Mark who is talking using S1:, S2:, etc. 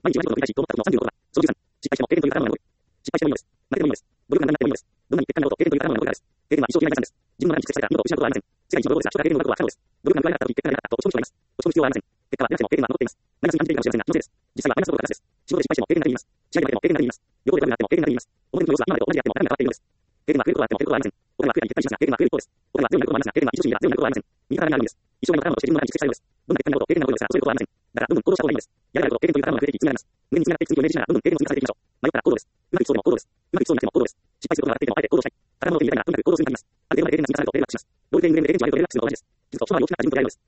S1: 毎日同じことを繰り返し、と思ったことの36が、その13、失敗しても経験という宝物なので、失敗してもいいのです。負けてもいいのです。努力が何でもいいのです。どんなに結果になろうと経験という宝物なのです。経験は一生嫌いな財産です。自分の中に蓄積された見事を失うことはありません。世界一の労働者が経験を奪うことは不可能です。努力が報われなかった時、結果が出なかったと落ち込む人がいます。落ち込む必要はありません。結果は出なくても経験は残っています。マイナスに感じているかもしれませんが、気のせいです。実際はマイナスのことが正しです。仕事で失敗しても経験になっています。試合で負けても経験になっています。旅行で悪くなっても経験になっています。お金の様子は今までと同じであっても中身が変わっているのです。経験は増えることはあっても減ることはありません。お金は増えたり減ったりしますが、経験は増える一方です。お金はゼロになることもありますが、経験は一時にはゼロになることはありません。右肩上がりにあるのです。一生懸命の宝物として自分の中に蓄積されるのです。どんな結果になろうと経験が残るのですが、そういうことはありません。だから、どんどん行動した方がいいのです。やればやるほど経験という宝物が増えていき、積み上がります。無限に積み上がっていく続きをイメージしながら、どんどん経験を積み重ねていきましょう。迷ったら行動です。うまくいきそうでも行動です。うまくいきそうになっても行動です。失敗することが分かっていてもあえて行動したい。宝物を手に入れたいなら、とにかく行動するになります。ある程度まで経験が積み重ねるとレベルがアップします。労働で人間で経験値を上げるとレベルがアップするのと同じです。実は、一回り大きくなった人とやるのです。